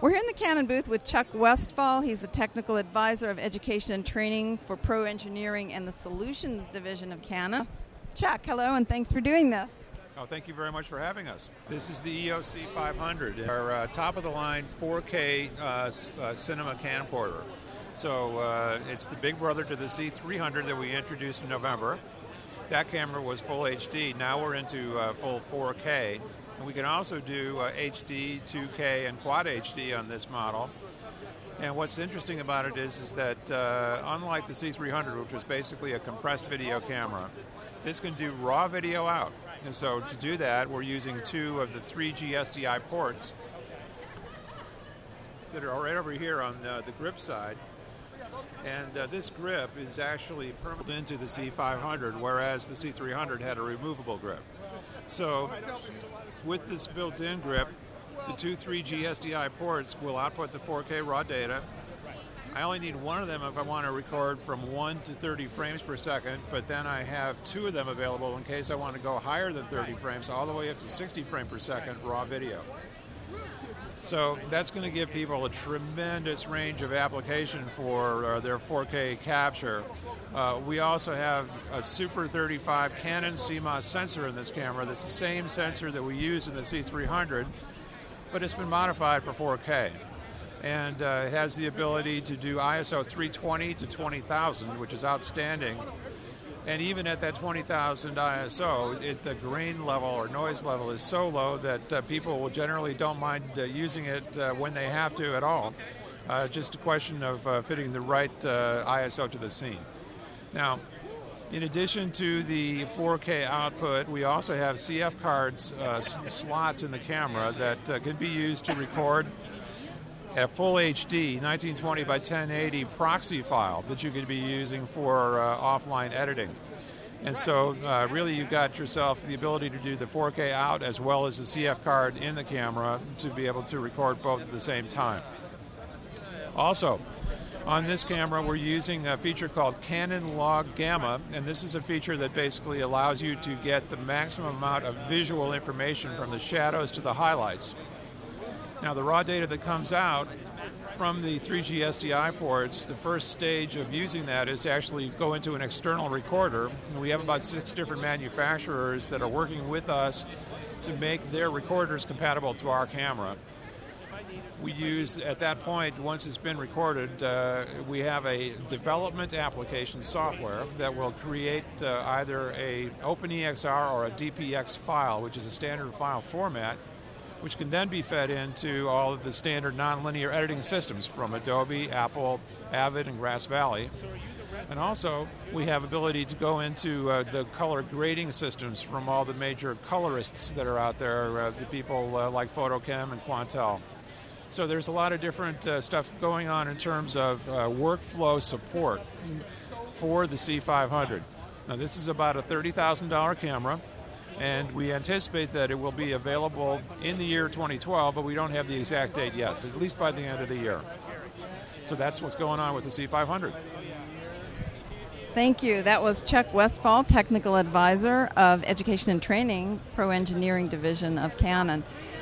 We're here in the Canon booth with Chuck Westfall. He's the Technical Advisor of Education and Training for Pro Engineering and the Solutions Division of Canon. Chuck, hello, and thanks for doing this. Oh, thank you very much for having us. This is the EOS C500, our top-of-the-line 4K cinema camcorder. So it's the big brother to the C300 that we introduced in November. That camera was full HD. Now we're into full 4K. And we can also do HD, 2K, and Quad HD on this model. And what's interesting about it is that unlike the C300, which was basically a compressed video camera, this can do raw video out. And so to do that, we're using 2 of the 3G SDI ports that are right over here on the grip side. And this grip is actually permanent into the C500, whereas the C300 had a removable grip. So with this built-in grip, the 2 3G SDI ports will output the 4K raw data. I only need one of them if I want to record from 1 to 30 frames per second, but then I have 2 of them available in case I want to go higher than 30 frames, all the way up to 60 frames per second raw video. So that's going to give people a tremendous range of application for their 4K capture. We also have a Super 35 Canon CMOS sensor in this camera. That's the same sensor that we use in the C300, but it's been modified for 4K. And it has the ability to do ISO 320 to 20,000, which is outstanding. And even at that 20,000 ISO, the grain level or noise level is so low that people will generally don't mind using it when they have to at all. Just a question of fitting the right ISO to the scene. Now, in addition to the 4K output, we also have CF cards slots in the camera that can be used to record a full HD 1920 by 1080 proxy file that you could be using for offline editing. And so really you've got yourself the ability to do the 4K out as well as the CF card in the camera to be able to record both at the same time. Also, on this camera we're using a feature called Canon Log Gamma, and this is a feature that basically allows you to get the maximum amount of visual information from the shadows to the highlights. Now, the raw data that comes out from the 3G SDI ports, the first stage of using that is to actually go into an external recorder. We have about 6 different manufacturers that are working with us to make their recorders compatible to our camera. We use, at that point, once it's been recorded, we have a development application software that will create either a OpenEXR or a DPX file, which is a standard file format, which can then be fed into all of the standard nonlinear editing systems from Adobe, Apple, Avid, and Grass Valley. And also, we have ability to go into the color grading systems from all the major colorists that are out there, the people like Photochem and Quantel. So there's a lot of different stuff going on in terms of workflow support for the C500. Now, this is about a $30,000 camera. And we anticipate that it will be available in the year 2012, but we don't have the exact date yet, at least by the end of the year. So that's what's going on with the C500. Thank you. That was Chuck Westfall, Technical Advisor of Education and Training, Pro Engineering Division of Canon.